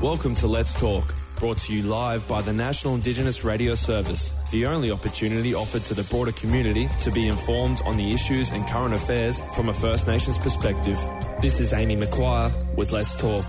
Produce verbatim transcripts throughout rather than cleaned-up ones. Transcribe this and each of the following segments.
Welcome to Let's Talk, brought to you live by the National Indigenous Radio Service, the only opportunity offered to the broader community to be informed on the issues and current affairs from a First Nations perspective. This is Amy McQuire with Let's Talk.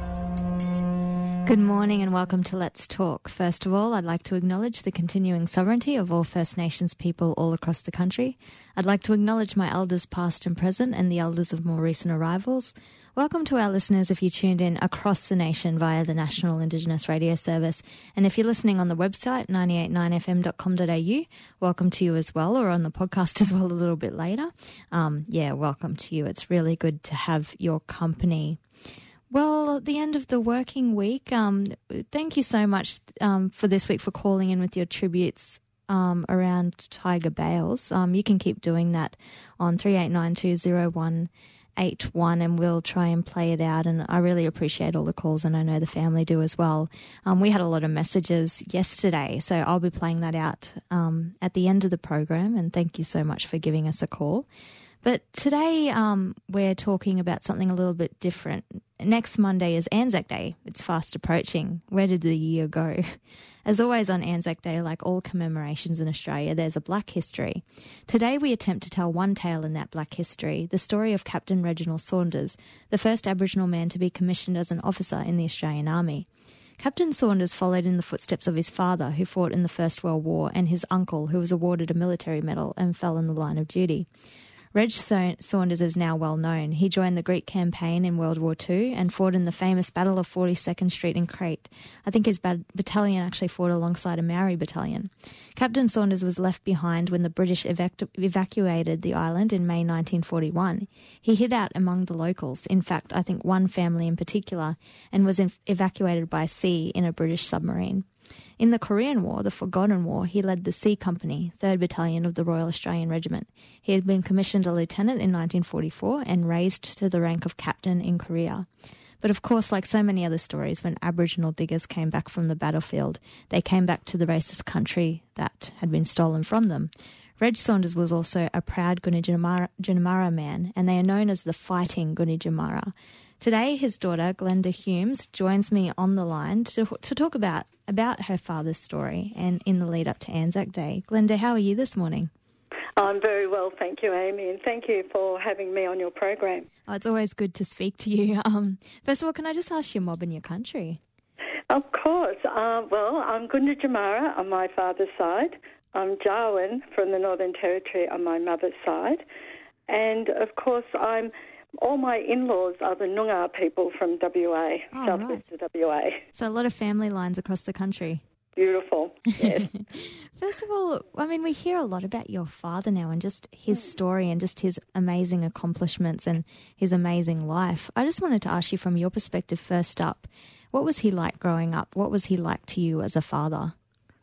Good morning and welcome to Let's Talk. First of all, I'd like to acknowledge the continuing sovereignty of all First Nations people all across the country. I'd like to acknowledge my elders past and present and the elders of more recent arrivals. Welcome to our listeners if you tuned in across the nation via the National Indigenous Radio Service. And if you're listening on the website, nine eight nine f m dot com dot a u, welcome to you as well, or on the podcast as well a little bit later. Um, yeah, welcome to you. It's really good to have your company. Well, at the end of the working week, um, thank you so much um, for this week for calling in with your tributes um, around Tiger Bales. Um, you can keep doing that on three eight nine two zero one eight one and we'll try and play it out. And I really appreciate all the calls, and I know the family do as well. Um, we had a lot of messages yesterday, so I'll be playing that out um, at the end of the program, and thank you so much for giving us a call. But today um, we're talking about something a little bit different. Next Monday is Anzac Day. It's fast approaching. Where did the year go? As always on Anzac Day, like all commemorations in Australia, there's a black history. Today we attempt to tell one tale in that black history, the story of Captain Reginald Saunders, the first Aboriginal man to be commissioned as an officer in the Australian Army. Captain Saunders followed in the footsteps of his father, who fought in the First World War, and his uncle, who was awarded a military medal and fell in the line of duty. Reg Saunders is now well known. He joined the Greek campaign in World War Two and fought in the famous Battle of forty-second Street in Crete. I think his battalion actually fought alongside a Maori battalion. Captain Saunders was left behind when the British evac- evacuated the island in May nineteen forty-one. He hid out among the locals, in fact, I think one family in particular, and was ev- evacuated by sea in a British submarine. In the Korean War, the Forgotten War, he led the C Company, third Battalion of the Royal Australian Regiment. He had been commissioned a lieutenant in nineteen forty-four and raised to the rank of captain in Korea. But of course, like so many other stories, when Aboriginal diggers came back from the battlefield, they came back to the racist country that had been stolen from them. Reg Saunders was also a proud Gunditjmara man, and they are known as the Fighting Gunditjmara. Today, his daughter, Glenda Humes, joins me on the line to, to talk about, about her father's story and in the lead up to Anzac Day. Glenda, how are you this morning? I'm very well, thank you, Amy, and thank you for having me on your program. Oh, it's always good to speak to you. Um, first of all, can I just ask your mob and your country? Of course. Uh, well, I'm Gunditjmara on my father's side. I'm Jawoyn from the Northern Territory on my mother's side. And, of course, I'm... all my in-laws are the Noongar people from W A, oh, southwest right. of W A. So a lot of family lines across the country. Beautiful, yes. First of all, I mean, we hear a lot about your father now and just his story and just his amazing accomplishments and his amazing life. I just wanted to ask you from your perspective first up, what was he like growing up? What was he like to you as a father?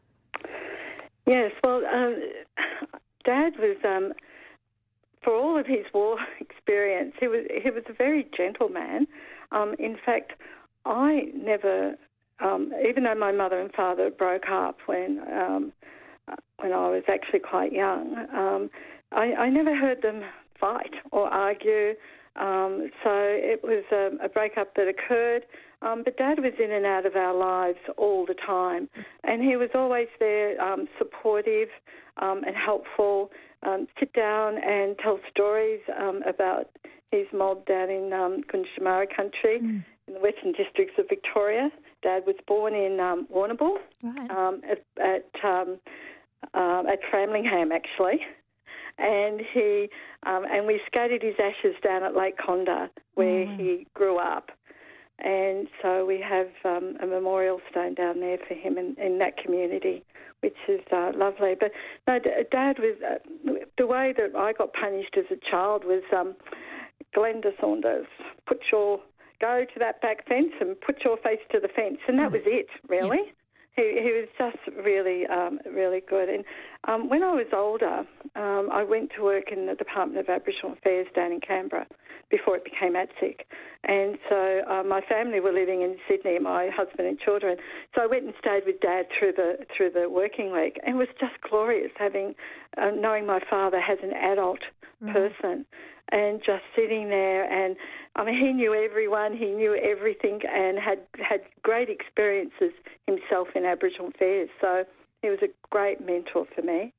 Yes, well, um, Dad was... Um, For all of his war experience, he was he was a very gentle man. Um, in fact, I never, um, even though my mother and father broke up when um, when I was actually quite young, um, I, I never heard them fight or argue. Um, so it was a, a breakup that occurred. Um, but Dad was in and out of our lives all the time, and he was always there, um, supportive um, and helpful. Um, sit down and tell stories um, about his mob down in um, Gunditjmara country mm. in the Western Districts of Victoria. Dad was born in um, Warrnambool right. um, at at, um, uh, at Framlingham, actually, and he um, and we skated his ashes down at Lake Condah, where oh, wow. he grew up. And so we have um, a memorial stone down there for him in, in that community, which is uh, lovely. But no, Dad was uh, the way that I got punished as a child was um, Glenda Saunders, put your go to that back fence and put your face to the fence, and that was it, really. Yeah. He, he was just really, um, really good. And um, when I was older, um, I went to work in the Department of Aboriginal Affairs down in Canberra before it became A T S I C. And so uh, my family were living in Sydney, my husband and children. So I went and stayed with Dad through the through the working week. And it was just glorious having, uh, knowing my father as an adult right. person and just sitting there and I mean, he knew everyone, he knew everything, and had had great experiences himself in Aboriginal affairs. So he was a great mentor for me.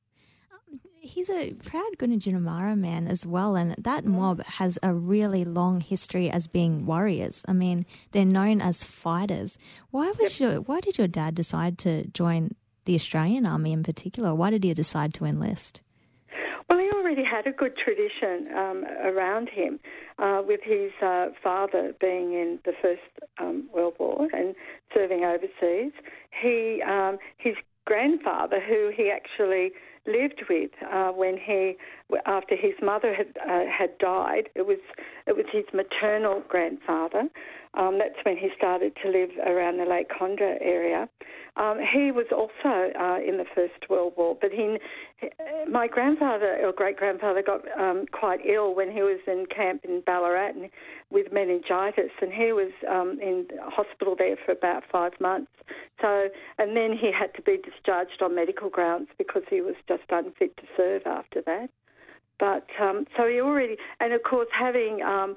He's a proud Gunditjmara man as well, and that mob has a really long history as being warriors. I mean, they're known as fighters. Why was Yep. your, why did your dad decide to join the Australian Army in particular? Why did he decide to enlist? Well, he already had a good tradition um, around him, uh, with his uh, father being in the First um, World War and serving overseas. He, um, his grandfather, who he actually lived with uh, when he, after his mother had uh, had died, it was it was his maternal grandfather. Um, that's when he started to live around the Lake Condah area. Um, he was also uh, in the First World War, but he, my grandfather or great-grandfather got um, quite ill when he was in camp in Ballarat and, with meningitis, and he was um, in hospital there for about five months. So, and then he had to be discharged on medical grounds because he was just unfit to serve after that. But um, so he already, and of course having um,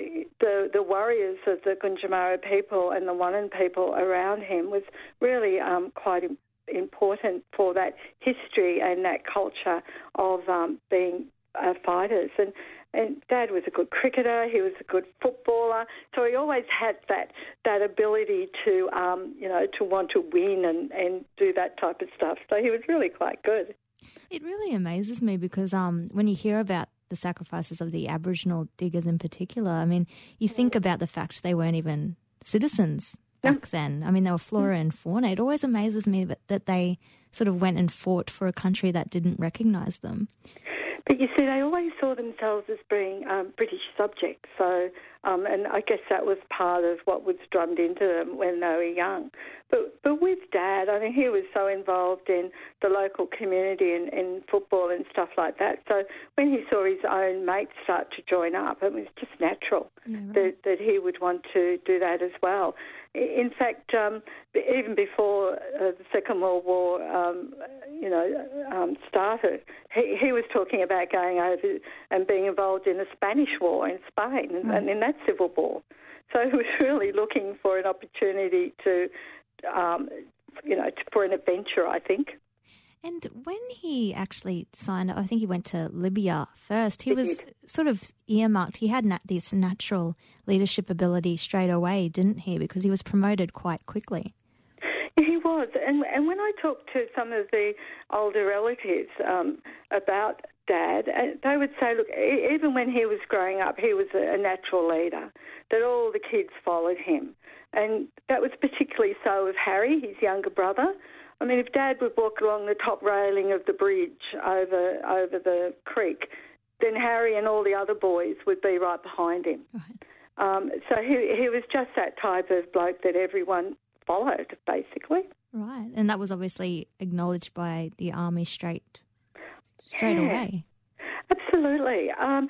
the the warriors of the Gunditjmara people and the Wannon people around him was really um, quite im- important for that history and that culture of um, being uh, fighters. And and Dad was a good cricketer. He was a good footballer. So he always had that that ability to um, you know to want to win and, and do that type of stuff. So he was really quite good. It really amazes me because um, when you hear about the sacrifices of the Aboriginal diggers in particular, I mean, you think about the fact they weren't even citizens back yeah. then. I mean, they were flora and fauna. It always amazes me that, that they sort of went and fought for a country that didn't recognise them. But you see, they always saw themselves as being um, British subjects. So, um, and I guess that was part of what was drummed into them when they were young. But but with Dad, I mean, he was so involved in the local community and in football and stuff like that. So when he saw his own mates start to join up, it was just natural yeah, right. that, that he would want to do that as well. In fact, um, even before uh, the Second World War, um, you know, um, started, he, he was talking about going over and being involved in the Spanish War in Spain and, right. and in that civil war. So he was really looking for an opportunity to, um, you know, to, for an adventure, I think. And when he actually signed up, I think he went to Libya first, he, he was did. sort of earmarked. He had nat- this natural leadership ability straight away, didn't he? Because he was promoted quite quickly. He was. And, and when I talked to some of the older relatives um, about Dad, they would say, look, even when he was growing up, he was a natural leader, that all the kids followed him. And that was particularly so with Harry, his younger brother. I mean, if Dad would walk along the top railing of the bridge over over the creek, then Harry and all the other boys would be right behind him. Right. Um, so he he was just that type of bloke that everyone followed, basically. Right, and that was obviously acknowledged by the Army straight straight yeah. away. Absolutely. Um,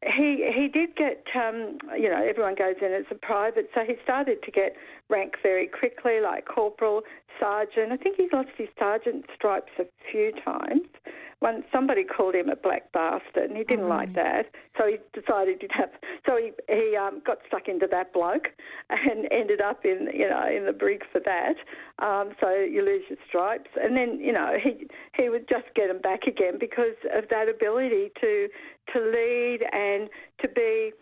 he he did get, um, you know, everyone goes in as a private, so he started to get rank very quickly, like corporal, sergeant. I think he's lost his sergeant stripes a few times. When somebody called him a black bastard, and he didn't oh, really? like that, so he decided he'd have. So he he um, got stuck into that bloke, and ended up in you know in the brig for that. Um, so you lose your stripes, and then you know he he would just get them back again because of that ability to to lead and to be.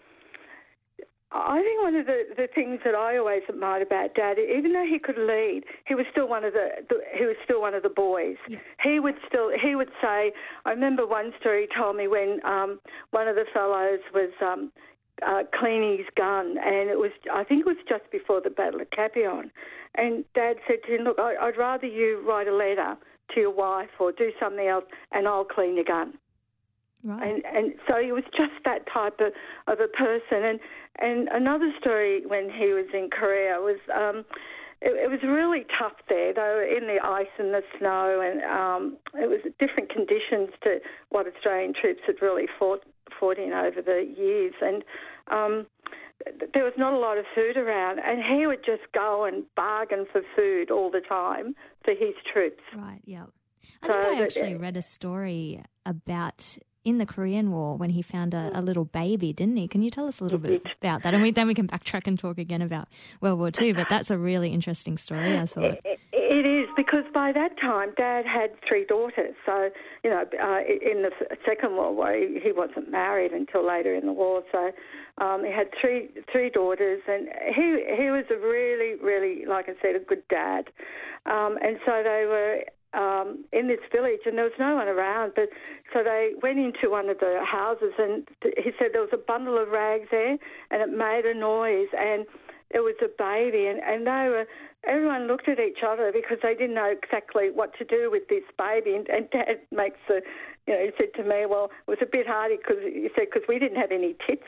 I think one of the, the things that I always admired about Dad, even though he could lead, he was still one of the, the he was still one of the boys. Yeah. He would still he would say. I remember one story he told me when um, one of the fellows was um, uh, cleaning his gun, and it was I think it was just before the Battle of Capion, and Dad said to him, "Look, I, I'd rather you write a letter to your wife or do something else, and I'll clean your gun." Right. And and so he was just that type of, of a person. And and another story when he was in Korea was um, it, it was really tough there. They were in the ice and the snow, and um, it was different conditions to what Australian troops had really fought fought in over the years. And um, there was not a lot of food around, and he would just go and bargain for food all the time for his troops. Right. Yeah. I think so I actually that, read a story about. in the Korean War when he found a, a little baby, didn't he? Can you tell us a little bit about that? And we, then we can backtrack and talk again about World War Two, but that's a really interesting story, I thought. It, it is, because by that time Dad had three daughters. So, you know, uh, in the Second World War, he, he wasn't married until later in the war. So um, he had three three daughters, and he, he was a really, really, like I said, a good dad. Um, and so they were um, in this village, and there was no one around. But so they went into one of the houses, and he said there was a bundle of rags there, and it made a noise, and it was a baby, and, and they were. Everyone looked at each other because they didn't know exactly what to do with this baby. And, and Dad makes the, you know, he said to me, well, it was a bit hard because he said, because we didn't have any tits.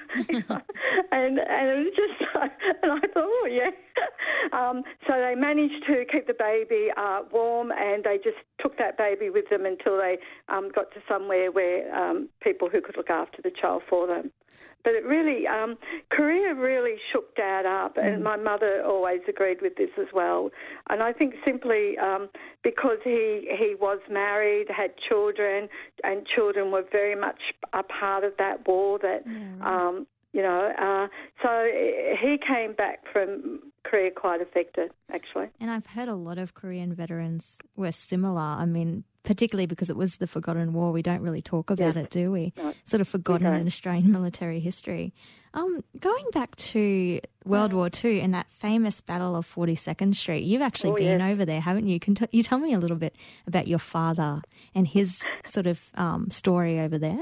and, and it was just, and I thought, oh, yeah. Um, so they managed to keep the baby uh, warm, and they just took that baby with them until they um, got to somewhere where um, people who could look after the child for them. But it really, um, Korea really shook Dad up, and my mother always agreed with this as well. And I think simply um, because he he was married, had children, and children were very much a part of that war. That yeah, right. um, you know, uh, so he came back from Korea quite affected, actually. And I've heard a lot of Korean veterans were similar. I mean, particularly because it was the forgotten war. We don't really talk about yes. it, do we? No, sort of forgotten in Australian military history. Um, going back to World War Two and that famous Battle of forty-second Street, you've actually oh, been yes. over there, haven't you? Can t- you tell me a little bit about your father and his sort of um, story over there?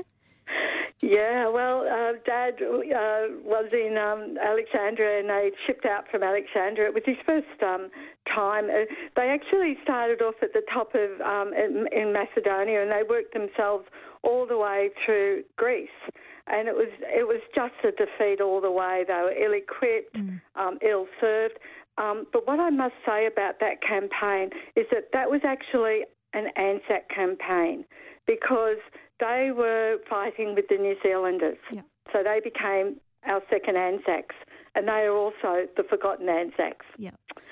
Yeah, well, uh, Dad uh, was in um, Alexandria, and they shipped out from Alexandria. It was his first um, time. Uh, they actually started off at the top of um, in, in Macedonia, and they worked themselves all the way through Greece. And it was it was just a defeat all the way. They were ill-equipped, mm. um, ill-served. Um, but what I must say about that campaign is that that was actually an Anzac campaign, because they were fighting with the New Zealanders. Yeah. So they became our second Anzacs, and they are also the forgotten Anzacs. Yeah.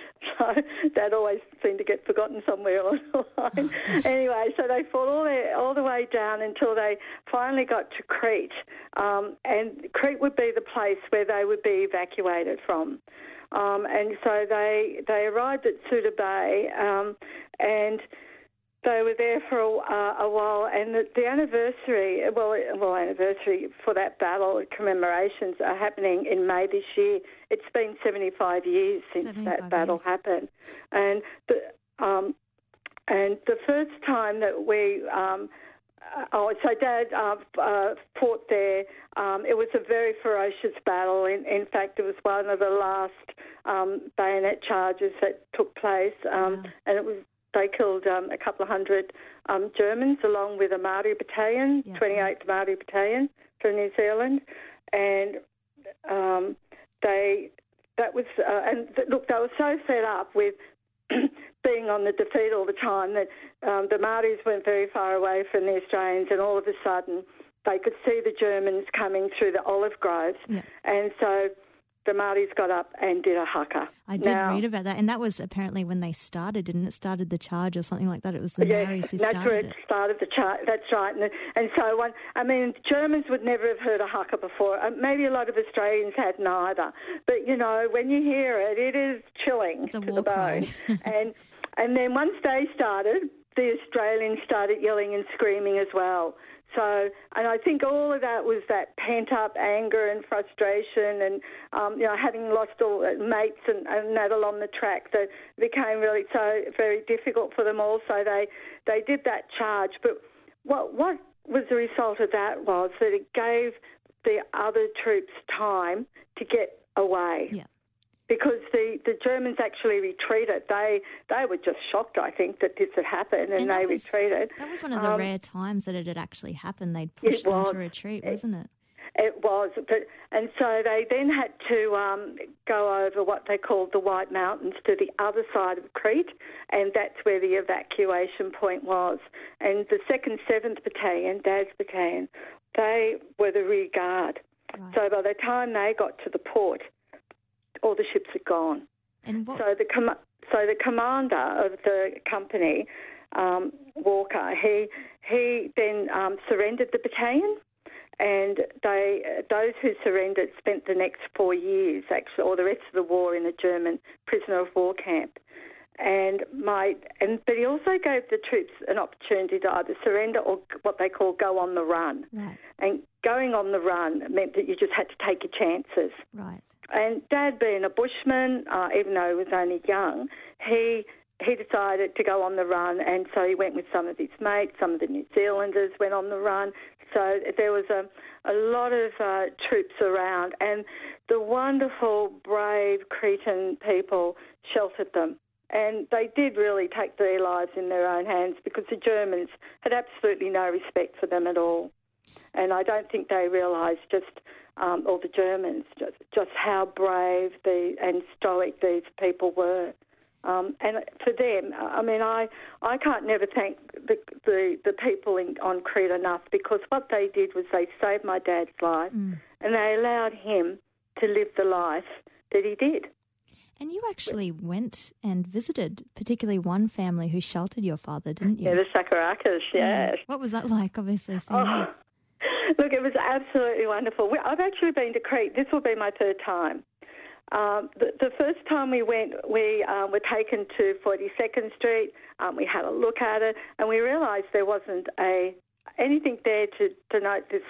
So that always seemed to get forgotten somewhere along the line. Anyway, so they fought all, the, all the way down until they finally got to Crete, um, and Crete would be the place where they would be evacuated from. Um, and so they they arrived at Suda Bay, um, and they were there for a, uh, a while, and the, the anniversary, well, well, anniversary for that battle, commemorations are happening in May this year. It's been seventy-five years since that battle years. happened, and the um, and the first time that we, um, oh, so Dad uh, uh, fought there. Um, it was a very ferocious battle. In, in fact, it was one of the last um, bayonet charges that took place, um, wow. and it was. They killed um, a couple of hundred um, Germans along with a Māori battalion, yeah. twenty-eighth Māori battalion from New Zealand, and um, they that was uh, and th- look, they were so fed up with being on the defeat all the time that um, the Māoris weren't very far away from the Australians, and all of a sudden they could see the Germans coming through the olive groves, yeah. and so the Māoris got up and did a haka. I did now, read about that, and that was apparently when they started, didn't it? Started the charge or something like that. It was the yeah, Māoris who that's started where it. it. started the charge. That's right. And, and so, one, I mean, Germans would never have heard a haka before. Uh, maybe a lot of Australians had neither. But, you know, when you hear it, it is chilling it's a to war the bone. cry. and and then once they started, the Australians started yelling and screaming as well. So, and I think all of that was that pent-up anger and frustration and, um, you know, having lost all mates and, and that along the track, that became really so very difficult for them all. So they, they did that charge. But what what was the result of that was that it gave the other troops time to get away. Yeah. Because the, the Germans actually retreated. They they were just shocked, I think, that this had happened, and, and they was, retreated. That was one of the um, rare times that it had actually happened. They'd pushed them to retreat, wasn't it? It was. But, and so they then had to um, go over what they called the White Mountains to the other side of Crete, and that's where the evacuation point was. And the second, seventh Battalion, Dad's Battalion, they were the rear guard. Right. So by the time they got to the port, all the ships had gone. And what? So the com- so the commander of the company, um, Walker, he he then um, surrendered the battalion, and they those who surrendered spent the next four years, actually, or the rest of the war, in a German prisoner of war camp. And my and but he also gave the troops an opportunity to either surrender or what they call go on the run. Right. And going on the run meant that you just had to take your chances. Right. And Dad, being a bushman, uh, even though he was only young, he he decided to go on the run, and so he went with some of his mates. Some of the New Zealanders went on the run. So there was a, a lot of uh, troops around, and the wonderful, brave Cretan people sheltered them. And they did really take their lives in their own hands, because the Germans had absolutely no respect for them at all. And I don't think they realised just, um, or the Germans, just, just how brave the, and stoic these people were. Um, and for them, I mean, I, I can't never thank the the, the people in, on Crete enough, because what they did was they saved my dad's life, mm. and they allowed him to live the life that he did. And you actually went and visited particularly one family who sheltered your father, didn't you? Yeah, the Sakarakis, yes. Yeah. What was that like, obviously? Oh, look, it was absolutely wonderful. We, I've actually been to Crete. This will be my third time. Um, the, the first time we went, we um, were taken to forty-second Street. Um, we had a look at it, and we realised there wasn't a anything there to denote this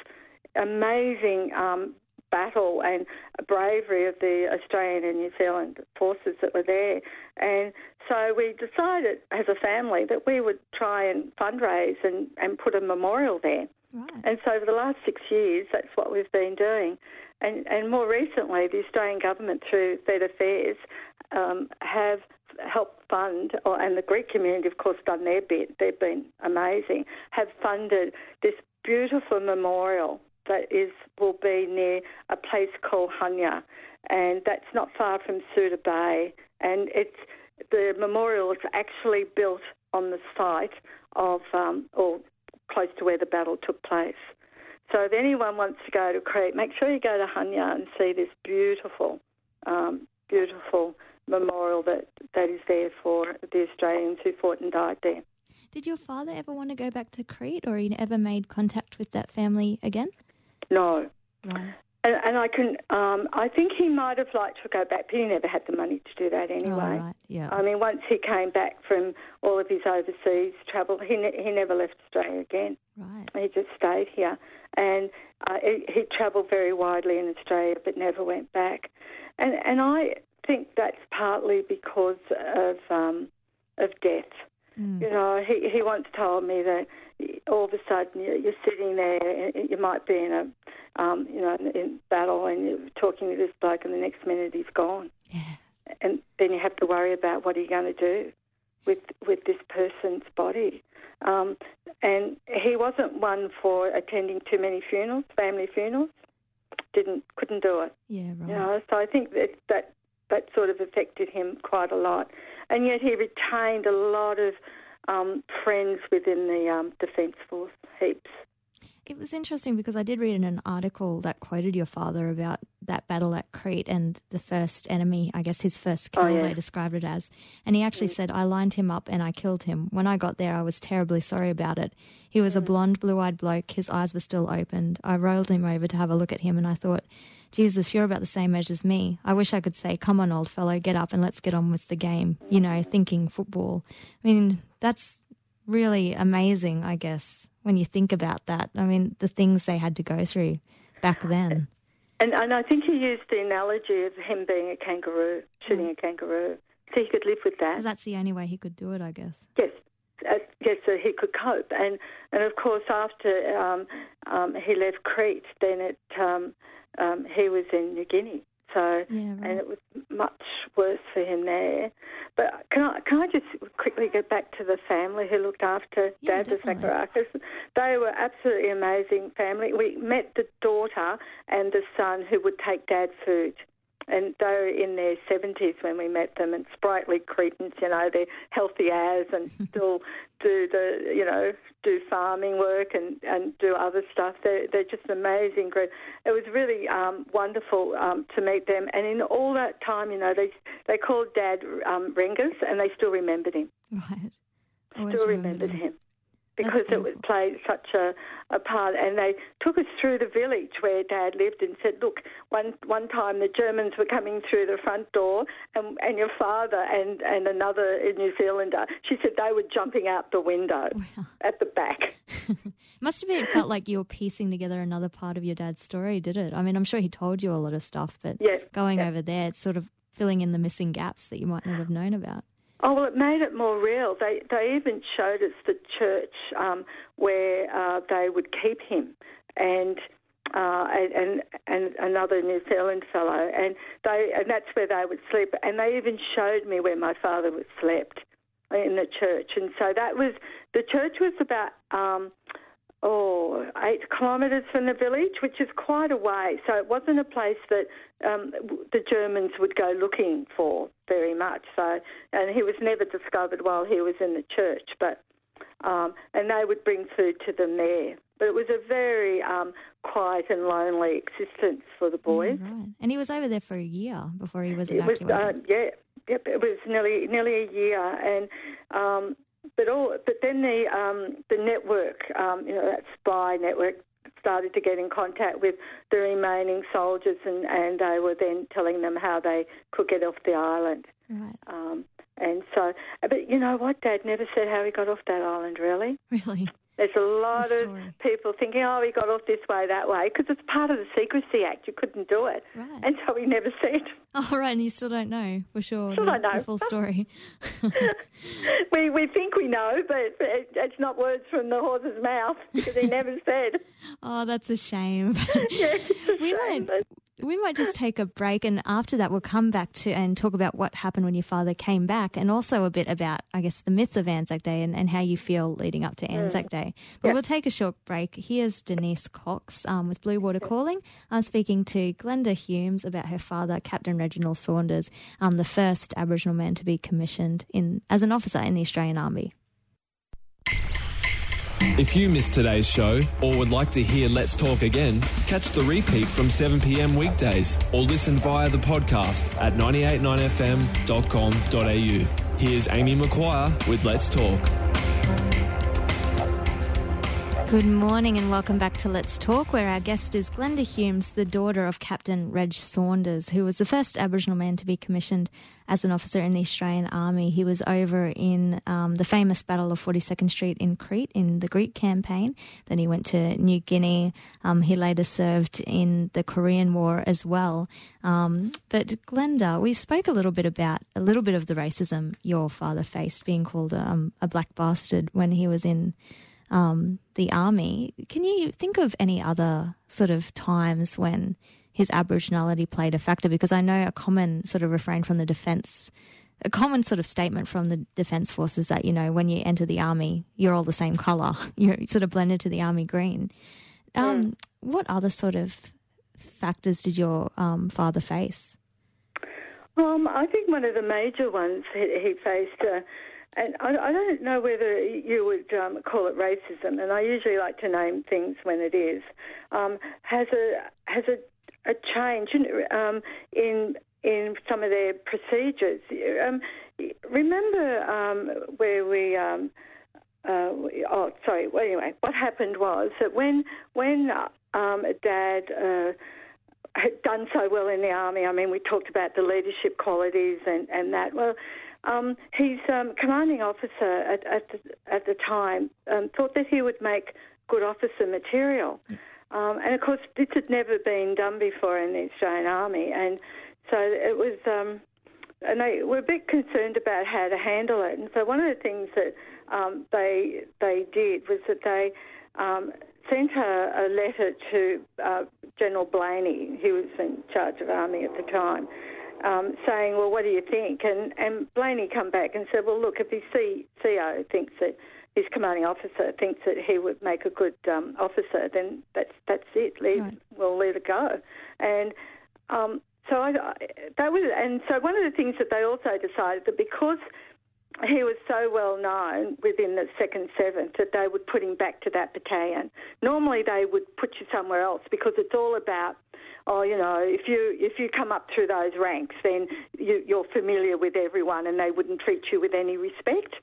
amazing um, battle and bravery of the Australian and New Zealand forces that were there. And so we decided as a family that we would try and fundraise and, and put a memorial there. Right. And so for the last six years, that's what we've been doing. And, and more recently, the Australian government, through Fed Affairs, um, have helped fund, or, and the Greek community, of course, done their bit. They've been amazing. Have funded this beautiful memorial that is will be near a place called Hanya, and that's not far from Suda Bay. And it's the memorial is actually built on the site of, um, or close to where the battle took place. So if anyone wants to go to Crete, make sure you go to Hanya and see this beautiful, um, beautiful memorial that, that is there for the Australians who fought and died there. Did your father ever want to go back to Crete, or he ever made contact with that family again? No. Right. And, and I can, um, I think he might have liked to go back, but he never had the money to do that anyway. Oh, right. Yeah. I mean, once he came back from all of his overseas travel, he ne- he never left Australia again. Right. He just stayed here. And uh, he, he travelled very widely in Australia but never went back. And and I think that's partly because of um, of death. Mm. You know, he, he once told me that all of a sudden you're sitting there, you might be in a, um, you know, in battle, and you're talking to this bloke, and the next minute he's gone. Yeah. And then you have to worry about what are you going to do with with this person's body. Um, and he wasn't one for attending too many funerals, family funerals. Didn't couldn't do it. Yeah, right. You know, so I think that that that sort of affected him quite a lot. And yet he retained a lot of um, friends within the um, Defence Force, heaps. It was interesting because I did read in an article that quoted your father about that battle at Crete and the first enemy, I guess his first kill, oh, yeah. they described it as. And he actually mm. said, I lined him up and I killed him. When I got there, I was terribly sorry about it. He was mm. a blonde, blue-eyed bloke. His eyes were still opened. I rolled him over to have a look at him, and I thought, Jesus, you're about the same age as me. I wish I could say, come on, old fellow, get up and let's get on with the game, you know, thinking football. I mean, that's really amazing, I guess, when you think about that. I mean, the things they had to go through back then. And, and I think he used the analogy of him being a kangaroo, shooting mm. a kangaroo, so he could live with that. Because that's the only way he could do it, I guess. Yes. Uh, yes, so he could cope. And, and of course, after um, um, he left Crete, then it... Um, Um, he was in New Guinea, so yeah, right. and it was much worse for him there. But can I can I just quickly get back to the family who looked after yeah, Dad, the Sakarakis? They were absolutely amazing family. We met the daughter and the son who would take Dad's food. And they were in their seventies when we met them, and sprightly Cretans, you know, they're healthy as and still do the, you know, do farming work and, and do other stuff. They're, they're just an amazing group. It was really um, wonderful um, to meet them. And in all that time, you know, they they called Dad um, Rengas, and they still remembered him. Right. Always still remembered him. him. because it was played such a, a part. And they took us through the village where Dad lived and said, look, one one time the Germans were coming through the front door and, and your father and, and another New Zealander, she said they were jumping out the window wow. at the back. Must have been, it felt like you were piecing together another part of your dad's story, did it? I mean, I'm sure he told you a lot of stuff, but yes. going yes. over there, it's sort of filling in the missing gaps that you might not have known about. Oh, well, it made it more real. They they even showed us the church um, where uh, they would keep him and, uh, and and another New Zealand fellow, and they and that's where they would sleep. And they even showed me where my father was slept in the church. And so that was the church was about um, oh eight kilometres from the village, which is quite a way. So it wasn't a place that um, the Germans would go looking for very much. So, and he was never discovered while he was in the church. But um, and they would bring food to them there. But it was a very um, quiet and lonely existence for the boys. Oh, right. And he was over there for a year before he was It was, evacuated. uh, yeah, yep. It was nearly nearly a year, and um, but all but then the um, the network, um, you know, that spy network, started to get in contact with the remaining soldiers, and, and they were then telling them how they could get off the island. Right. Um, and so, but you know what? Dad never said how he got off that island. Really? Really? There's a lot of people thinking, oh, he got off this way, that way, because it's part of the Secrecy Act. You couldn't do it. Right. And so he never said. Oh, right, and you still don't know for sure Still the, don't know. the full story. we we think we know, but it, it's not words from the horse's mouth because he never said. Oh, that's a shame. Yeah, it's a we shame, might but... we might just take a break, and after that we'll come back to and talk about what happened when your father came back, and also a bit about, I guess, the myth of Anzac Day and, and how you feel leading up to Anzac mm. Day. But yep. we'll take a short break. Here's Denise Cox um, with Blue Water Calling. I'm speaking to Glenda Humes about her father, Captain Reginald Saunders, um, the first Aboriginal man to be commissioned in as an officer in the Australian Army. If you missed today's show or would like to hear Let's Talk again, catch the repeat from seven p.m. weekdays or listen via the podcast at nine eight nine f m dot com dot a u. Here's Amy McQuire with Let's Talk. Good morning and welcome back to Let's Talk, where our guest is Glenda Humes, the daughter of Captain Reg Saunders, who was the first Aboriginal man to be commissioned as an officer in the Australian Army. He was over in um, the famous Battle of forty-second Street in Crete in the Greek campaign. Then he went to New Guinea. Um, he later served in the Korean War as well. Um, but Glenda, we spoke a little bit about a little bit of the racism your father faced, being called um, a black bastard when he was in Um, the army. Can you think of any other sort of times when his Aboriginality played a factor? Because I know a common sort of refrain from the defence, a common sort of statement from the Defence Forces that, you know, when you enter the army, you're all the same colour. You're sort of blended to the army green. Um, mm. What other sort of factors did your um, father face? Um, I think one of the major ones he, he faced... Uh, And I, I don't know whether you would um, call it racism, and I usually like to name things when it is, um, has a has a, a change um, in in some of their procedures. Um, remember um, where we? Um, uh, oh, sorry. Well, anyway, what happened was that when when um, Dad. Uh, had done so well in the army. I mean, we talked about the leadership qualities and, and that. Well, um, his um, commanding officer at, at, the, at the time um, thought that he would make good officer material. Um, and, of course, this had never been done before in the Australian Army. And so it was... Um, and they were a bit concerned about how to handle it. And so one of the things that um, they they did was that they... Um, sent a, a letter to uh, General Blaney, who was in charge of Army at the time, um, saying, well, what do you think? And, and Blaney come back and said, well, look, if his C O thinks that, his commanding officer thinks that he would make a good um, officer, then that's that's it. Leave, right. We'll let it go. And um, so I, that was, and so one of the things that they also decided that because he was so well known within the second seventh that they would put him back to that battalion. Normally they would put you somewhere else because it's all about, oh, you know, if you if you come up through those ranks, then you, you're familiar with everyone and they wouldn't treat you with any respect. Yeah.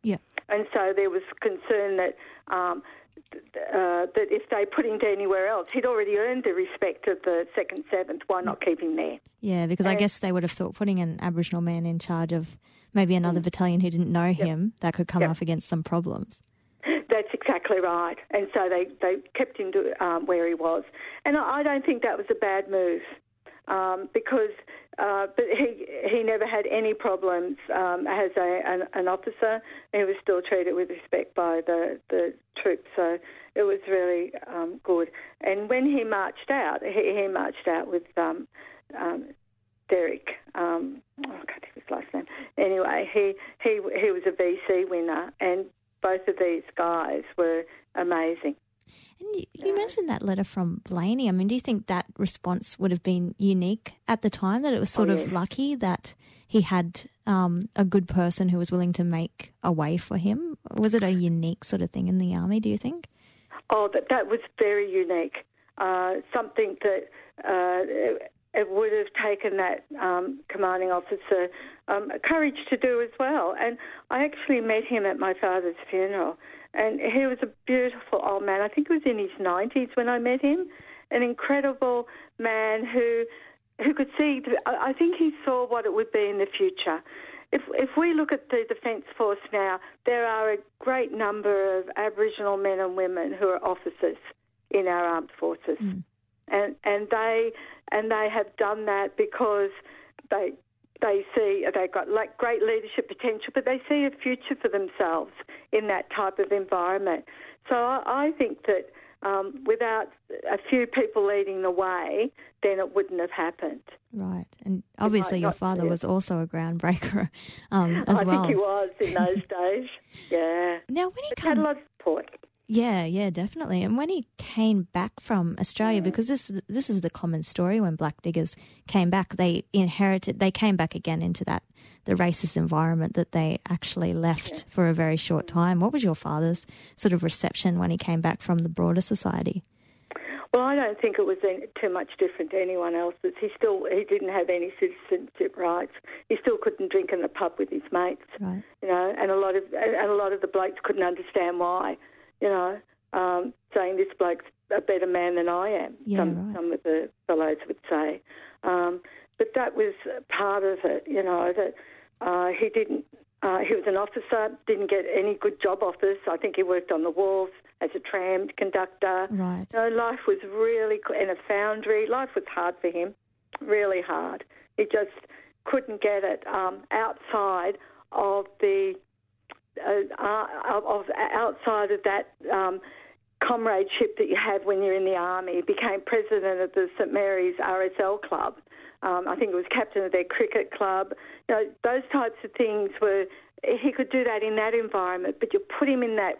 And so there was concern that um, th- uh, that if they put him to anywhere else, he'd already earned the respect of the second, seventh. Why not keep him there? Yeah, because and, I guess they would have thought putting an Aboriginal man in charge of maybe another mm. battalion who didn't know yep. him, that could come yep. up against some problems. That's exactly right. And so they, they kept him to um, where he was. And I, I don't think that was a bad move um, because uh, but he he never had any problems um, as a, an, an officer. He was still treated with respect by the, the troops. So it was really um, good. And when he marched out, he, he marched out with um, um, Derek. Um, oh, I can't think of his last name. Anyway, he, he, he was a V C winner, and both of these guys were amazing. And you, you mentioned that letter from Blaney. I mean, do you think that response would have been unique at the time, that it was sort oh, yes. of lucky that he had um, a good person who was willing to make a way for him? Was it a unique sort of thing in the Army, do you think? Oh, that, that was very unique. Uh, something that uh, it, it would have taken that um, commanding officer um, courage to do as well. And I actually met him at my father's funeral. And he was a beautiful old man. I think he was in his nineties when I met him. An incredible man who who could see, I think he saw what it would be in the future. If if we look at the Defence Force now, there are a great number of Aboriginal men and women who are officers in our armed forces. Mm. And and they and they have done that because they They see they've got like great leadership potential, but they see a future for themselves in that type of environment. So I, I think that um, without a few people leading the way, then it wouldn't have happened. Right, and obviously your father was also a groundbreaker um, as I well. I think he was in those days. Yeah. Now, when he but had a lot of support. Yeah, yeah, definitely. And when he came back from Australia, yeah. because this this is the common story when black diggers came back, they inherited, they came back again into that, the racist environment that they actually left yeah. for a very short time. What was your father's sort of reception when he came back from the broader society? Well, I don't think it was any, too much different to anyone else's. He still, he didn't have any citizenship rights. He still couldn't drink in the pub with his mates, right. you know, and a lot of, and a lot of the blokes couldn't understand why. You know, um, saying this bloke's a better man than I am, yeah, some, right. some of the fellows would say. Um, but that was part of it, you know, that uh, he didn't, uh, he was an officer, didn't get any good job offers. I think he worked on the wharf as a tram conductor. Right. You know, life was really, in a foundry, life was hard for him, really hard. He just couldn't get it um, outside of the... Uh, of outside of that um, comradeship that you have when you're in the army. He became president of the St Mary's R S L club. Um, I think he was captain of their cricket club. You know, those types of things were, he could do that in that environment, but you put him in that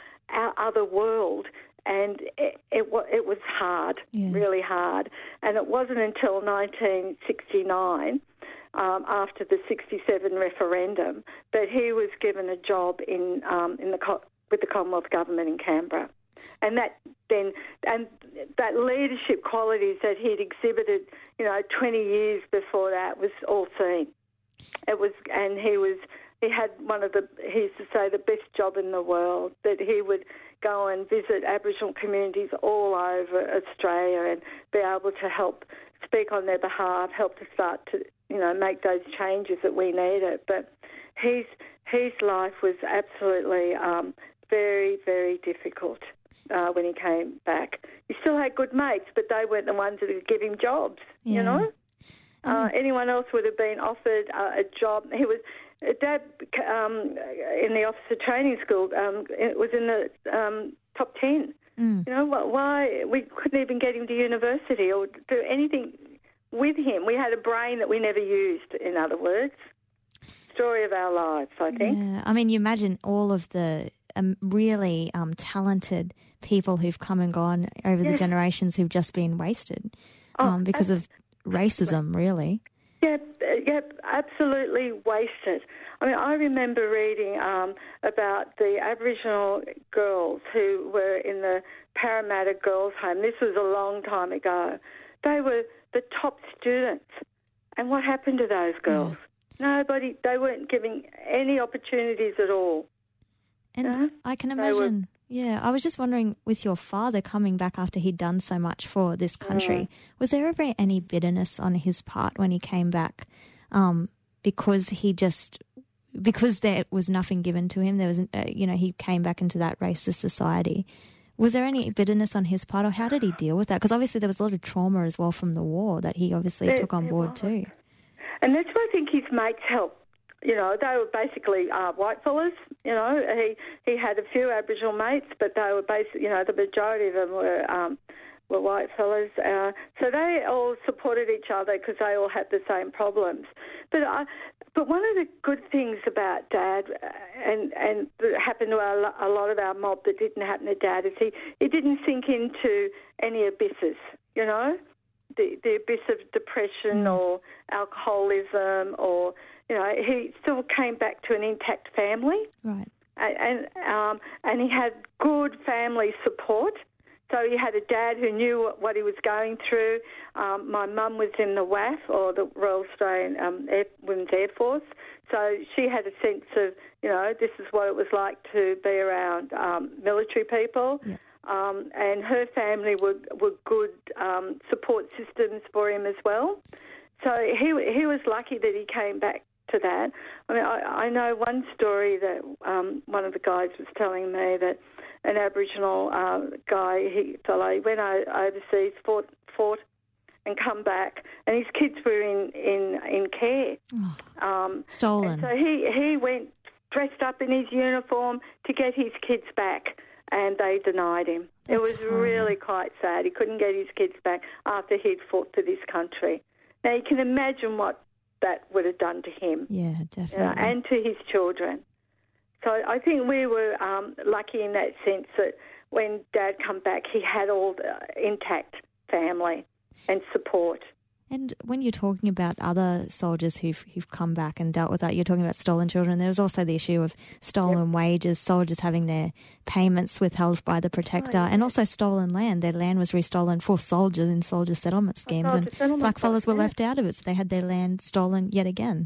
other world and it, it, it was hard, yeah. really hard. And it wasn't until nineteen sixty-nine Um, after the sixty-seven referendum, that he was given a job in um, in the with the Commonwealth Government in Canberra, and that then and that leadership qualities that he'd exhibited, you know, twenty years before that was all seen. It was, and he was he had one of the he used to say the best job in the world. That he would go and visit Aboriginal communities all over Australia and be able to help speak on their behalf, help to start to, you know, make those changes that we needed. But his his life was absolutely um, very, very difficult uh, when he came back. He still had good mates, but they weren't the ones that would give him jobs, yeah. you know. Uh, anyone else would have been offered uh, a job. He was Dad um, in the officer training school. Um, it was in the um, top ten. Mm. You know, why we couldn't even get him to university or do anything with him. We had a brain that we never used, in other words. Story of our lives, I think. Yeah. I mean, you imagine all of the um, really um, talented people who've come and gone over yes. the generations who've just been wasted um, oh, because of racism, really. Yep, yep, absolutely wasted. I mean, I remember reading um, about the Aboriginal girls who were in the Parramatta Girls' Home. This was a long time ago. They were the top students. And what happened to those girls? Yeah. Nobody, they weren't giving any opportunities at all. And you know? I can They imagine, were- yeah, I was just wondering, with your father coming back after he'd done so much for this country, Mm. was there ever any bitterness on his part when he came back um, because he just, because there was nothing given to him, there was, uh, you know, he came back into that racist society. Was there any bitterness on his part, or how did he deal with that? Because obviously there was a lot of trauma as well from the war that he obviously There- took on there board was. too. And that's why I think his mates helped. You know, they were basically uh, white fellas. You know, he he had a few Aboriginal mates, but they were basically, you know, the majority of them were um, were white fellas. Uh, so they all supported each other because they all had the same problems. But I, but one of the good things about Dad, uh, and and that happened to our, a lot of our mob that didn't happen to Dad, is he he didn't sink into any abysses. You know. The, the abyss of depression Mm. or alcoholism, or, you know, he still came back to an intact family. Right. And, and, um, and he had good family support. So he had a dad who knew what he was going through. Um, my mum was in the W A F, or the Royal Australian um, Air, Women's Air Force. So she had a sense of, you know, this is what it was like to be around um, military people. Yeah. Um, and her family were, were good um, support systems for him as well. So he he was lucky that he came back to that. I mean, I, I know one story that um, one of the guys was telling me, that an Aboriginal uh, guy, he fellow, he went o- overseas, fought, fought and come back, and his kids were in, in, in care. Oh, Um, stolen. and so he, he went dressed up in his uniform to get his kids back, and they denied him. That's it was horrible. really quite sad. He couldn't get his kids back after he'd fought for this country. Now, you can imagine what that would have done to him, Yeah, you know, definitely. and to his children. So I think we were um, lucky in that sense that when Dad come back, he had all the intact family and support. And when you're talking about other soldiers who've, who've come back and dealt with that, you're talking about stolen children. There's also the issue of stolen yep. wages, soldiers having their payments withheld by the protector, oh, yeah. and also stolen land. Their land was restolen for soldiers in soldier settlement schemes, soldier and settlement blackfellas were yeah. left out of it, so they had their land stolen yet again.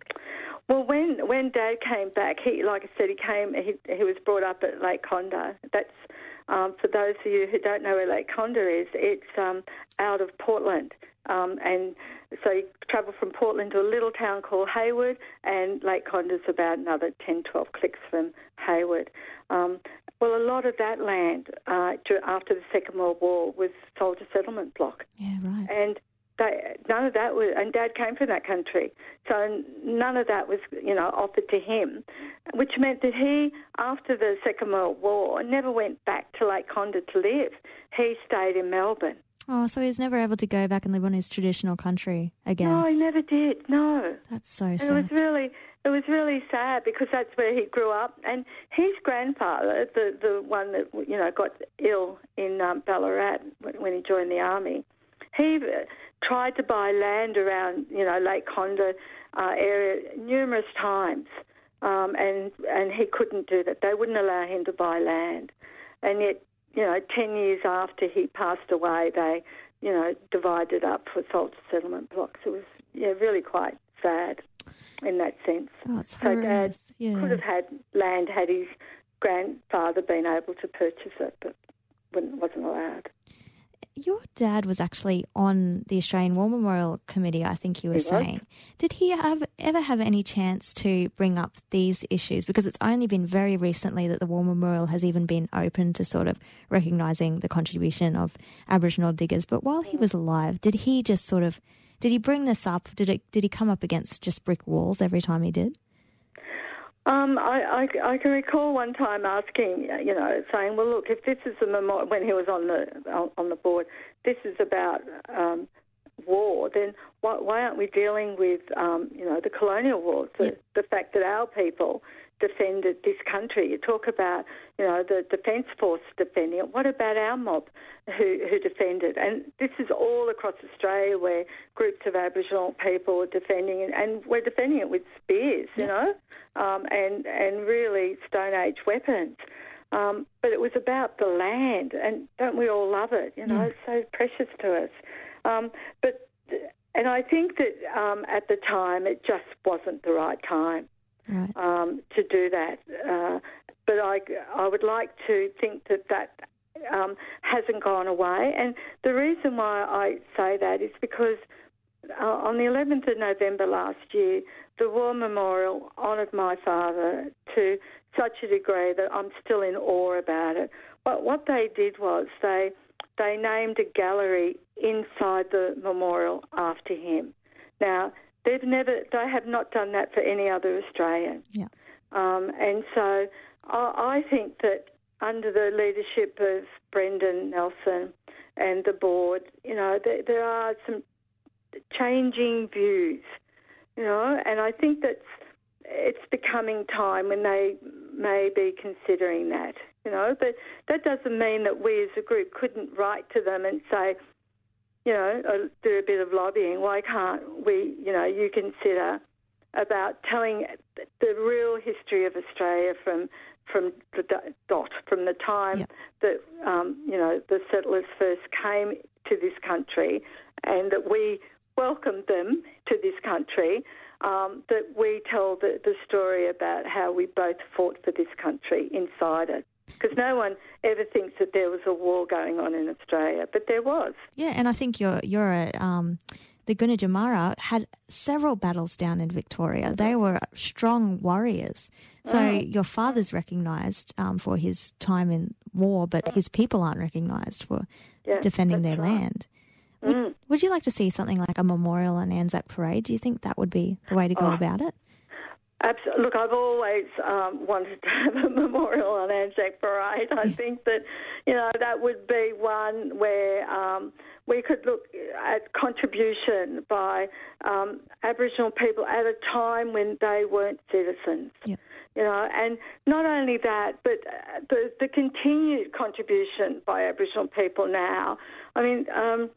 Well, when when Dad came back, he like I said, he came. He, he was brought up at Lake Condah. That's um, for those of you who don't know where Lake Condah is. It's um, out of Portland. Um, and so you travel from Portland to a little town called Hayward, and Lake Condah's about another ten, twelve clicks from Hayward. Um, well, a lot of that land uh, after the Second World War was soldier settlement block. Yeah, right. And they, none of that was, and Dad came from that country, so none of that was, you know, offered to him, which meant that he, after the Second World War, never went back to Lake Condah to live. He stayed in Melbourne. Oh, so he's never able to go back and live on his traditional country again? No, he never did, no. That's so and sad. It was really it was really sad because that's where he grew up. And his grandfather, the, the one that, you know, got ill in um, Ballarat when he joined the army, he tried to buy land around, you know, Lake Condah uh, area numerous times, um, and, and he couldn't do that. They wouldn't allow him to buy land. And yet, you know, ten years after he passed away, they, you know, divided up for soldier settlement blocks. It was, yeah, really quite sad in that sense. Oh, it's so Dad horrendous. Yeah. could have had land had his grandfather been able to purchase it, but wasn't allowed. Your dad was actually on the Australian War Memorial Committee, I think you were He saying. was. Did he have ever have any chance to bring up these issues? Because it's only been very recently that the War Memorial has even been open to sort of recognising the contribution of Aboriginal diggers. But while he was alive, did he just sort of, did he bring this up? Did it? Did he come up against just brick walls every time he did? Um, I, I, I can recall one time asking, you know, saying, well, look, if this is a memorial, when he was on the on the board, this is about um, war, then why, why aren't we dealing with, um, you know, the colonial wars, the, Yep. the fact that our people defended this country? You talk about, you know, the Defence Force defending it. What about our mob who, who defended? And this is all across Australia where groups of Aboriginal people are defending it, and we're defending it with spears, you Yep. know, um, and, and really Stone Age weapons. Um, but it was about the land, and don't we all love it? You know, Yeah. it's so precious to us. Um, but and I think that um, at the time it just wasn't the right time Right. um, to do that. Uh, but I, I would like to think that that um, hasn't gone away. And the reason why I say that is because uh, on the eleventh of November last year, the War Memorial honoured my father to such a degree that I'm still in awe about it. But what they did was they they named a gallery inside the memorial after him. Now, they've never, they have not done that for any other Australian. Yeah. Um, and so I, I think that under the leadership of Brendan Nelson and the board, you know, there, there are some changing views, you know, and I think that it's becoming time when they may be considering that, you know, but that doesn't mean that we as a group couldn't write to them and say, you know, uh, do a bit of lobbying. Why can't we, you know, you consider about telling the real history of Australia from from the dot, from the time yep. that, um, you know, the settlers first came to this country and that we welcomed them to this country, um, that we tell the, the story about how we both fought for this country inside it. Because no one ever thinks that there was a war going on in Australia, but there was. Yeah, and I think you're you're a, um, the Gunditjmara had several battles down in Victoria. They were strong warriors. So oh. your father's recognised um, for his time in war, but his people aren't recognised for yeah, defending their right. land. Would, mm. would you like to see something like a memorial and Anzac Parade? Do you think that would be the way to go oh. about it? Absolutely. Look, I've always um, wanted to have a memorial on Anzac Parade. I think that, you know, that would be one where um, we could look at contribution by um, Aboriginal people at a time when they weren't citizens. Yep. You know, and not only that, but the, the continued contribution by Aboriginal people now. I mean, um,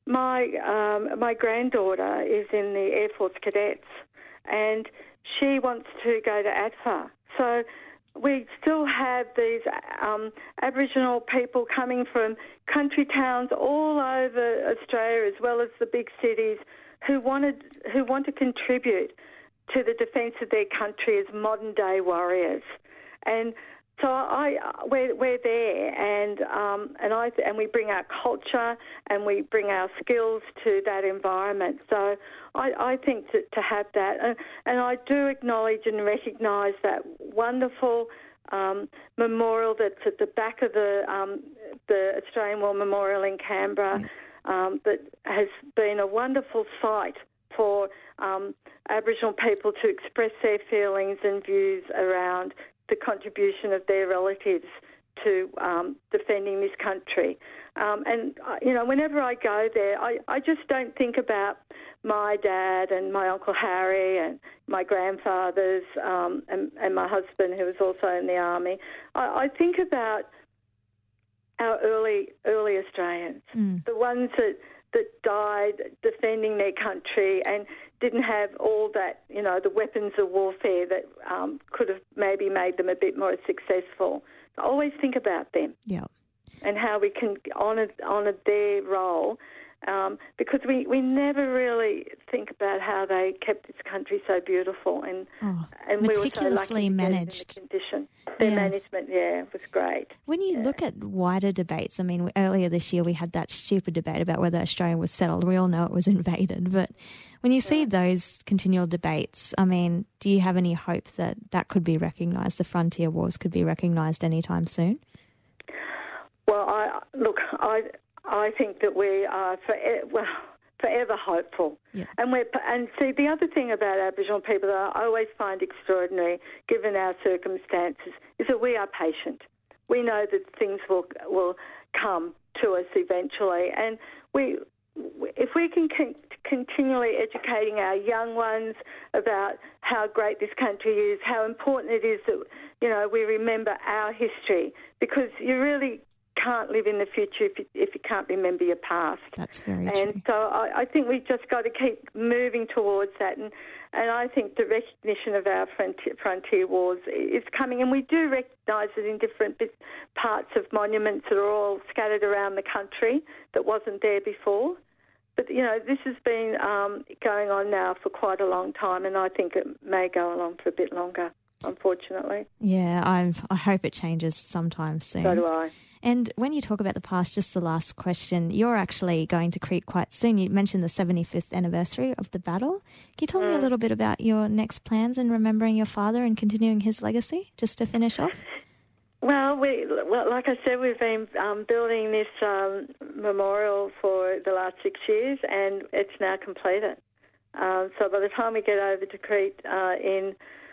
my um, my granddaughter is in the Air Force Cadets, and she wants to go to A D F A. So we still have these um, Aboriginal people coming from country towns all over Australia, as well as the big cities, who wanted who want to contribute to the defence of their country as modern-day warriors. And so I, we're, we're there, and um, and I and we bring our culture and we bring our skills to that environment. So I, I think to, to have that, and, and I do acknowledge and recognise that wonderful um, memorial that's at the back of the um, the Australian War Memorial in Canberra, um, that has been a wonderful site for um, Aboriginal people to express their feelings and views around the contribution of their relatives to um, defending this country. Um, and, uh, you know, whenever I go there, I, I just don't think about my dad and my Uncle Harry and my grandfathers um, and, and my husband, who was also in the army. I, I think about our early early Australians, mm. the ones that, that died defending their country and didn't have all that, you know, the weapons of warfare that um, could have maybe made them a bit more successful. I always think about them. Yeah. And how we can honour honour their role, um, because we, we never really think about how they kept this country so beautiful, and oh, and meticulously we were so lucky managed. To get in the condition. Their yes. management, yeah, was great. When you yeah. look at wider debates, I mean, earlier this year we had that stupid debate about whether Australia was settled. We all know it was invaded, but when you see yeah. those continual debates, I mean, do you have any hope that that could be recognised, the frontier wars could be recognised anytime soon? Well, I look, I I think that we are forever, well, forever hopeful. Yeah. And we're and see the other thing about Aboriginal people that I always find extraordinary, given our circumstances, is that we are patient. We know that things will will come to us eventually, and we if we can con- continually educating our young ones about how great this country is, how important it is that, you know, we remember our history, because you really can't live in the future if you, if you can't remember your past. That's very and true. And so I, I think we've just got to keep moving towards that, and, and I think the recognition of our frontier, frontier wars is coming, and we do recognise it in different bits, parts of monuments that are all scattered around the country that wasn't there before. But, you know, this has been um, going on now for quite a long time, and I think it may go along for a bit longer. unfortunately. Yeah, I I hope it changes sometime soon. So do I. And when you talk about the past, just the last question, you're actually going to Crete quite soon. You mentioned the seventy-fifth anniversary of the battle. Can you tell mm. me a little bit about your next plans and remembering your father and continuing his legacy, just to finish off? Well, we, well, like I said, we've been um, building this um, memorial for the last six years, and it's now completed. Um, so by the time we get over to Crete uh, in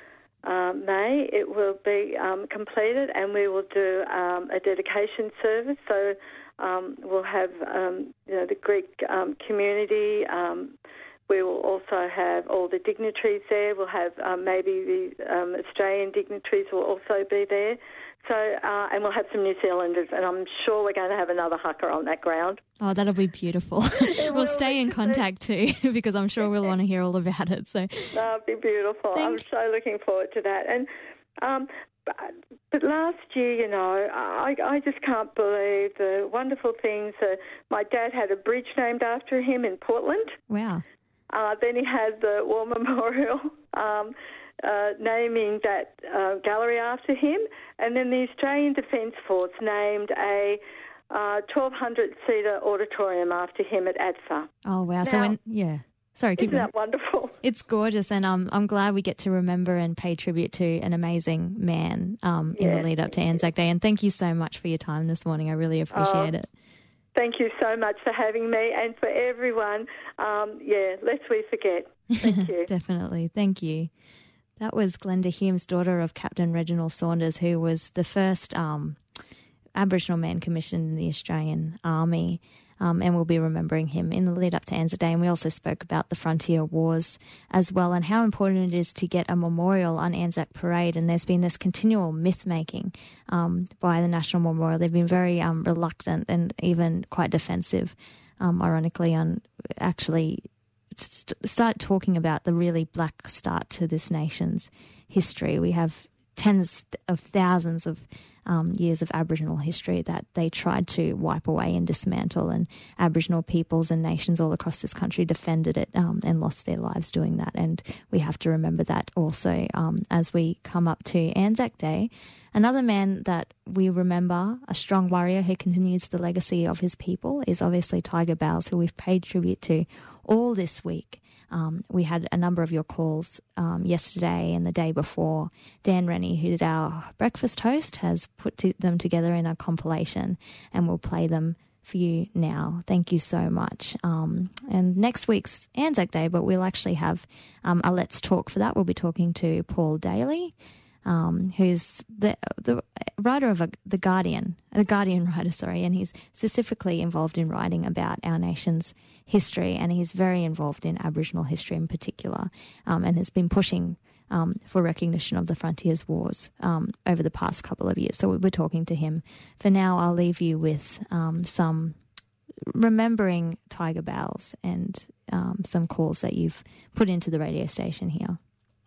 uh, May, it will be um, completed, and we will do um, a dedication service. So um, we'll have um, you know the Greek um, community. Um, we will also have all the dignitaries there. We'll have um, maybe the um, Australian dignitaries will also be there. So, uh, and we'll have some New Zealanders, and I'm sure we're going to have another haka on that ground. Oh, that'll be beautiful. We'll stay in contact too, because I'm sure we'll want to hear all about it. So that'll be beautiful. Thank I'm so looking forward to that. And um, but, but last year, you know, I, I just can't believe the wonderful things. Uh, my dad had a bridge named after him in Portland. Wow. Uh, then he had the War Memorial. Um, Uh, naming that uh, gallery after him, and then the Australian Defence Force named a uh, twelve hundred seater auditorium after him at A D F A. Oh wow! Now, so when yeah, sorry, keep isn't going. that wonderful? It's gorgeous, and um, I'm glad we get to remember and pay tribute to an amazing man um, in yeah. the lead up to Anzac Day. And thank you so much for your time this morning. I really appreciate oh, it. Thank you so much for having me, and for everyone. Um, yeah, lest we forget. Thank you. Definitely, thank you. That was Glenda Humes, daughter of Captain Reginald Saunders, who was the first um, Aboriginal man commissioned in the Australian Army, um, and we'll be remembering him in the lead up to Anzac Day. And we also spoke about the Frontier Wars as well, and how important it is to get a memorial on Anzac Parade. And there's been this continual myth-making um, by the National Memorial. They've been very um, reluctant and even quite defensive, um, ironically, on actually start talking about the really black start to this nation's history. We have tens of thousands of um, years of Aboriginal history that they tried to wipe away and dismantle, and Aboriginal peoples and nations all across this country defended it um, and lost their lives doing that. And we have to remember that also um, as we come up to Anzac Day. Another man that we remember, a strong warrior who continues the legacy of his people, is obviously Tiger Bales, who we've paid tribute to all this week. Um, we had a number of your calls um, yesterday and the day before. Dan Rennie, who's our breakfast host, has put to them together in a compilation, and we'll play them for you now. Thank you so much. Um, and next week's Anzac Day, but we'll actually have um, a Let's Talk for that. We'll be talking to Paul Daly, Um, who's the the writer of a, The Guardian, the Guardian writer, sorry, and he's specifically involved in writing about our nation's history, and he's very involved in Aboriginal history in particular, um, and has been pushing um, for recognition of the Frontiers Wars um, over the past couple of years. So we were talking to him. For now, I'll leave you with um, some remembering Tiger Bales and um, some calls that you've put into the radio station here.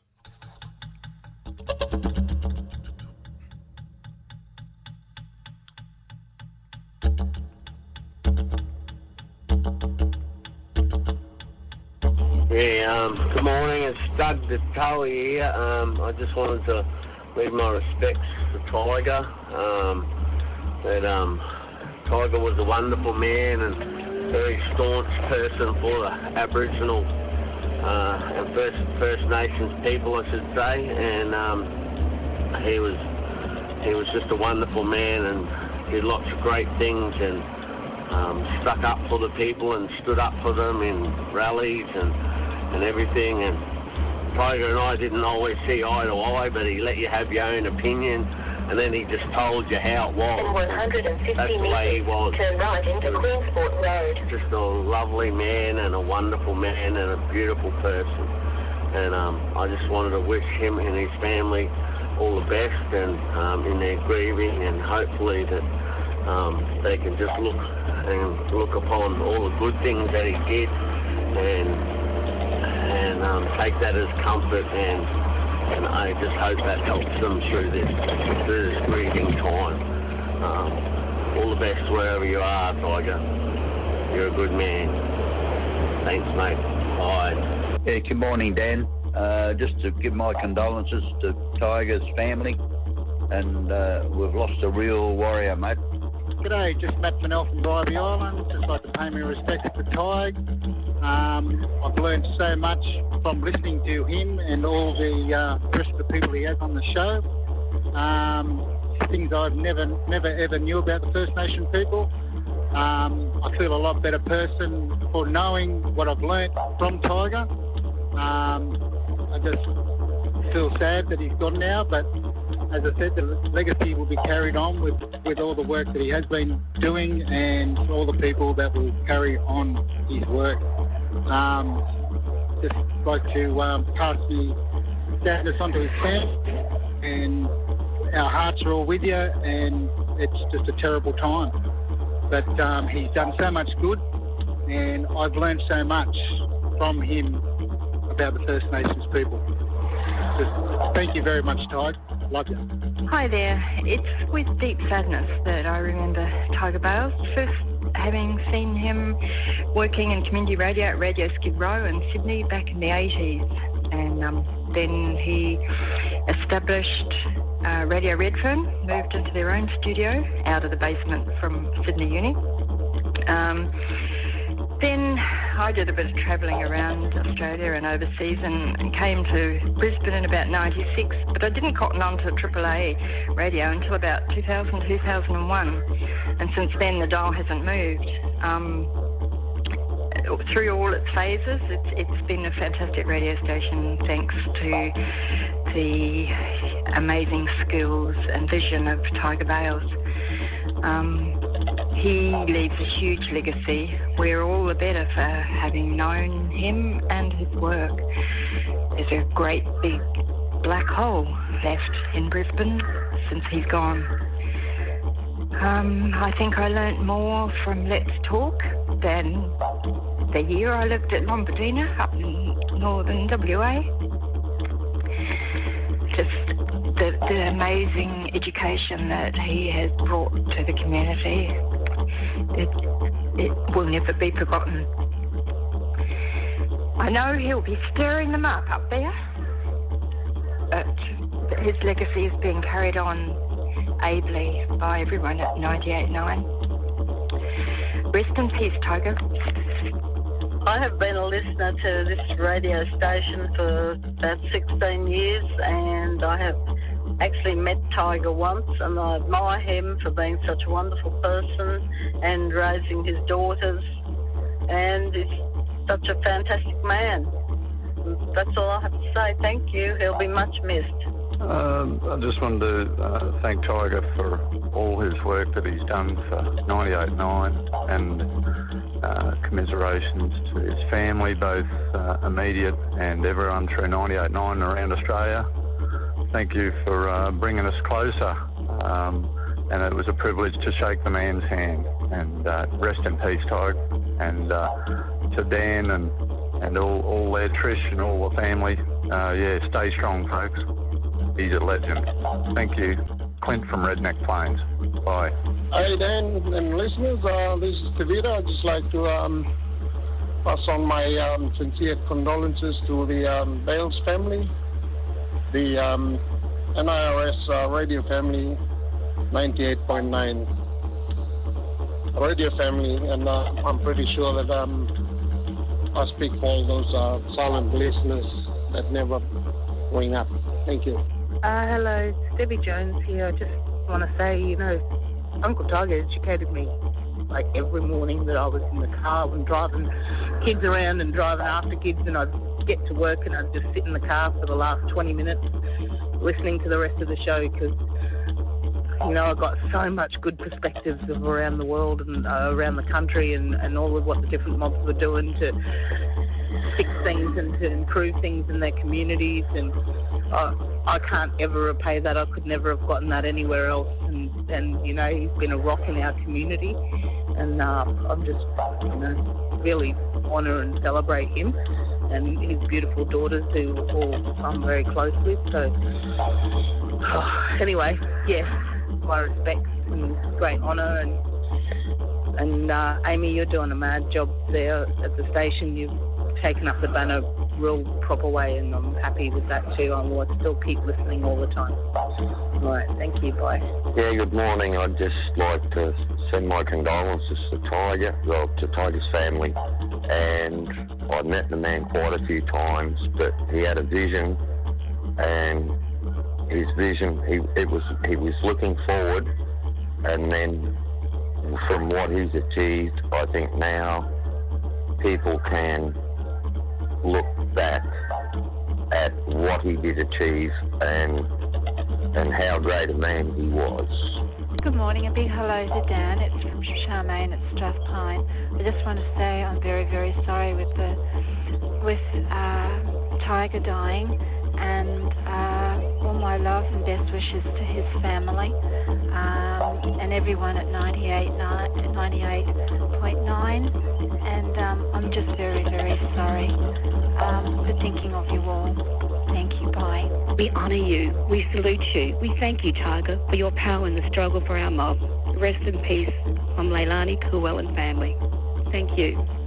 Yeah, um, good morning, it's Doug the Tully here. Um, I just wanted to leave my respects for Tiger. Um, that um, Tiger was a wonderful man and very staunch person for the Aboriginal uh, and First, First Nations people, I should say. And um, he was he was just a wonderful man and did lots of great things, and um, stuck up for the people and stood up for them in rallies and and everything. And Tiger and I didn't always see eye to eye, but he let you have your own opinion, and then he just told you how it was. In one hundred fifty That's the meters, way he was. turn right into Queensport Road. Just a lovely man and a wonderful man and a beautiful person. And um, I just wanted to wish him and his family all the best, and um, in their grieving, and hopefully that um, they can just look and look upon all the good things that he did, and and um, take that as comfort, and and I just hope that helps them through this through this grieving time. Um, all the best wherever you are, Tiger. You're a good man. Thanks, mate. Bye. Yeah, good morning, Dan. Uh, just to give my condolences to Tiger's family, and uh, we've lost a real warrior, mate. G'day, just Matt Fennell from Bribey Island. Just like to pay my respects to Tig. Um, I've learned so much from listening to him and all the uh, rest of the people he has on the show. Um, things I've never, never ever knew about the First Nation people. Um, I feel a lot better person for knowing what I've learnt from Tiger. Um, I just feel sad that he's gone now, but as I said, the legacy will be carried on with, with all the work that he has been doing and all the people that will carry on his work. Um, just like to um, pass the sadness onto his family, and our hearts are all with you, and it's just a terrible time. But um, he's done so much good, and I've learned so much from him about the First Nations people. Just thank you very much, Tig. Love you. Hi there. It's with deep sadness that I remember Tiger Bales. First having seen him working in community radio at Radio Skid Row in Sydney back in the eighties. And um, then he established uh, Radio Redfern, moved into their own studio out of the basement from Sydney Uni. Um, Then I did a bit of travelling around Australia and overseas and, and came to Brisbane in about ninety-six, but I didn't cotton on to triple A radio until about two thousand, two thousand one, and since then the dial hasn't moved. Um, through all its phases, it's, it's been a fantastic radio station thanks to the amazing skills and vision of Tiger Bales. Um, he leaves a huge legacy. We're all the better for having known him and his work. There's a great big black hole left in Brisbane since he's gone. Um, I think I learnt more from Let's Talk than the year I lived at Lombardina up in northern W A. Just the, the amazing education that he has brought to the community. It, it will never be forgotten. I know he'll be stirring them up up there, but his legacy is being carried on ably by everyone at ninety-eight point nine. Rest in peace, Tiger. I have been a listener to this radio station for about sixteen years, and I have actually met Tiger once, and I admire him for being such a wonderful person and raising his daughters, and he's such a fantastic man. That's all I have to say. Thank you. He'll be much missed. Um, I just wanted to uh, thank Tiger for all his work that he's done for ninety-eight point nine, and uh, commiserations to his family, both uh, immediate and everyone through ninety-eight point nine around Australia. Thank you for uh, bringing us closer, um, and it was a privilege to shake the man's hand. And uh, rest in peace, Tig. And uh, to Dan and, and all, all there, Trish and all the family, uh, yeah, stay strong, folks. He's a legend. Thank you. Clint from Redneck Plains. Bye. Hey, Dan and listeners, uh, this is Tavita. I'd just like to um, pass on my um, sincere condolences to the um, Bales family, the um, N I R S uh, radio family, ninety-eight point nine radio family, and uh, I'm pretty sure that um, I speak for all those uh, silent listeners that never ring up. Thank you. Uh, hello, Debbie Jones here. I just want to say, you know, Uncle Tiger educated me like every morning that I was in the car and driving kids around and driving after kids, and I'd get to work and I'd just sit in the car for the last twenty minutes listening to the rest of the show, because, you know, I got so much good perspectives of around the world and uh, around the country, and, and all of what the different mobs were doing to fix things and to improve things in their communities, and uh, I can't ever repay that. I could never have gotten that anywhere else, and, and you know, he's been a rock in our community, and uh, I'm just, you know, really honour and celebrate him and his beautiful daughters, who all I'm very close with. So oh, anyway, yeah, my respects and great honour, and and uh, Amy, you're doing a mad job there at the station. You've taken up the banner real proper way, and I'm happy with that too. I will still keep listening all the time. All right, thank you, bye. Yeah, good morning. I'd just like to send my condolences to Tiger, well, to Tiger's family. And I'd met the man quite a few times, but he had a vision, and his vision, he it was he was looking forward, and then from what he's achieved, I think now people can look back at what he did achieve and and how great a man he was. Good morning, a big hello to Dan. It's from Charmaine at Strathpine. I just want to say I'm very, very sorry with the with uh, Tiger dying, and uh, all my love and best wishes to his family um, and everyone at ninety-eight point nine. And um, I'm just very, very sorry um, for thinking of you all. Thank you. Bye. We honour you. We salute you. We thank you, Tiger, for your power in the struggle for our mob. Rest in peace from Leilani, Llewellyn family. Thank you.